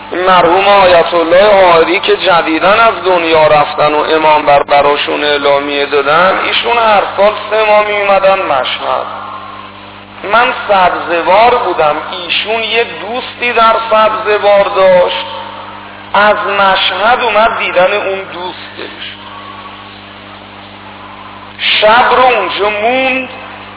مرحوم آیت الله حائری که جدیداً از دنیا رفتن و امام براشون اعلامیه دادن، ایشون هر سال 3 ماه می اومدن مشهد. من سبزوار بودم، ایشون یه دوستی در سبزوار داشت، از مشهد اومد دیدن اون دوستش، شب رو اونجا موند.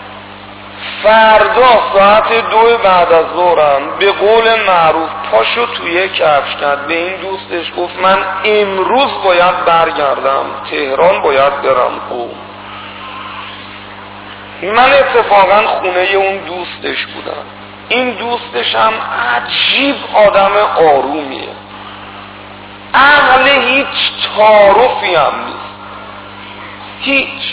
فردا ساعت 2 بعد از ظهرم به قول معروف پاشو توی کفش کرد، به این دوستش گفت من امروز باید برگردم تهران، باید برم قم. من اتفاقا خونه اون دوستش بودم. این دوستش هم عجیب آدم آرومیه، اهل هیچ تعارفی هم نیست، هیچ.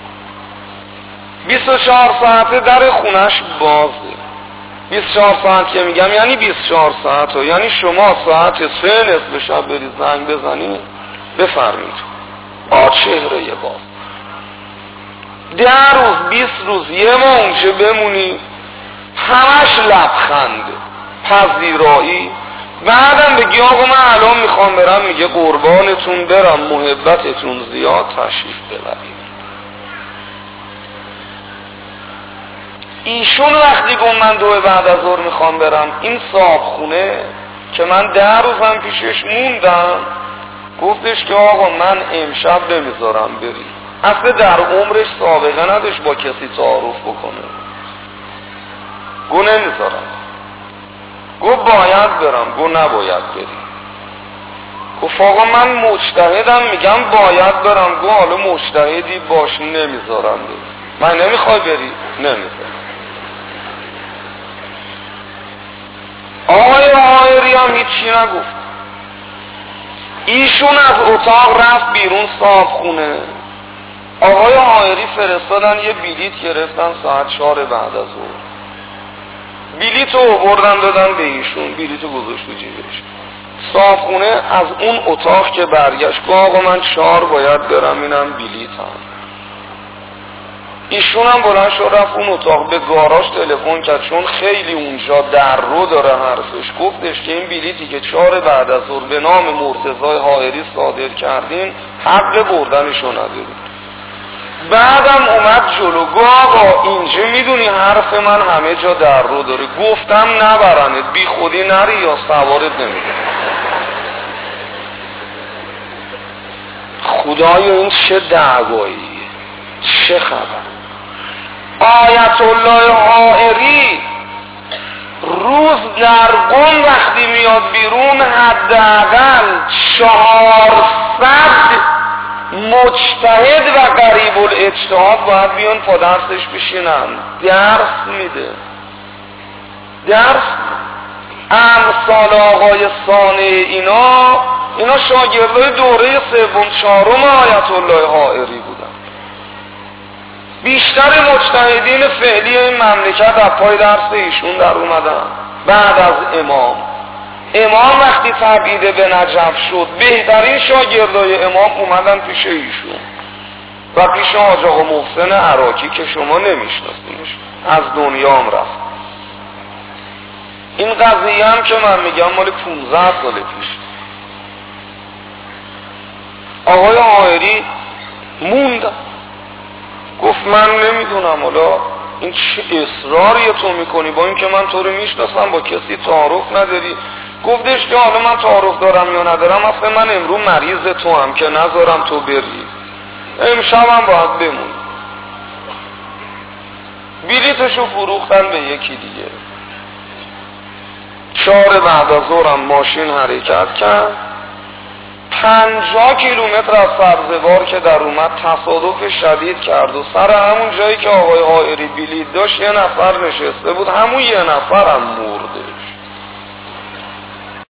24 ساعته در خونش بازه. 24 ساعت که میگم یعنی 24 ساعت ها، یعنی شما ساعت 3 نصف شب برید زنگ بزنید بفرمید با چهره باز. 10 روز 20 روز یه ماه اونجا بمونی، همش لبخنده، پذیرایی. بعدم بگی آقا من الان میخوام برم، میگه قربانتون برم، محبتتون زیاد، تشریف ببرید. ایشون وقتی گفت من 2 بعد از ظهر میخوام برم، این صاحب خونه که من 10 روزم پیشش موندم گفتش که آقا من امشب نمیذارم بری. اصلا در عمرش سابقه نداشت با کسی تعارف بکنه. گو نمیذارم. گو باید برم. گو نباید بری. گفت آقا من مجتهدم، میگم باید برم. گو حالا مجتهدی باش، نمیذارم بری. من نمیخوای بری؟ نمیذارم. آقای حائری هم هیچی نگفت. ایشون از اتاق رفت بیرون صاحب خونه. آقای حائری فرستادن یه بلیط گرفتن ساعت 4 بعد از ظهر. بلیط رو آوردن دادن به ایشون، بلیط رو گذاشت تو جیبش. صاحب خونه از اون اتاق که برگشت گفت آقا من 4 باید برم، اینم بلیطم. ایشون هم بلند شد رفت اون اتاق، به گاراژ تلفن کرد چون خیلی اونجا در رو داره حرفش. گفتش که این بلیطی که 4 بعد از ظهر به نام مرتضی حائری صادر کردین حق بردنشو ندارید. بعدم اومد جلو گفت آقا اینجا میدونی حرف من همه جا در رو داره، گفتم نبرنت، بی خودی نری یا سوارت نمیده. خدایا این چه دعواییه، چه خبر؟ آیت الله حائری روز در قم وقتی میاد بیرون حداقل 400 مجتهد و قریب الاجتهاد باید بیان پا درسش بشینن. درس میده، درس. امثال آقای صانع اینا شاگردای دوره 3-4 آیت الله حائری بودن. بیشتر مجتهدین فعلی این مملکت از پای درس ایشون در اومدن. بعد از امام وقتی تبعید به نجف شد، بهترین شاگردای امام اومدن پیش ایشون و پیش حاج آقا محسن عراقی که شما نمیشناسینش، از دنیا هم رفت. این قضیه هم که من میگم مال 15 سال پیش. آقای حائری موند، گفت من نمیدونم حالا این چه اصراریه تو میکنی، با اینکه من تو رو میشناسم، با کسی تعارف نداری. گفتش که حالا من تعارف دارم یا ندارم، اصلا من امروز مریض تو هم که نذارم تو بری، امشبم باید بمونی. بلیطشو فروختن به یکی دیگه. 4 بعد از ظهرم ماشین حرکت کرد، 50 کیلومتر از سبزوار که در اومد تصادف شدید کرد و سر همون جایی که آقای حائری بلیط داشت یه نفر نشسته بود، همون یه نفر هم مرده.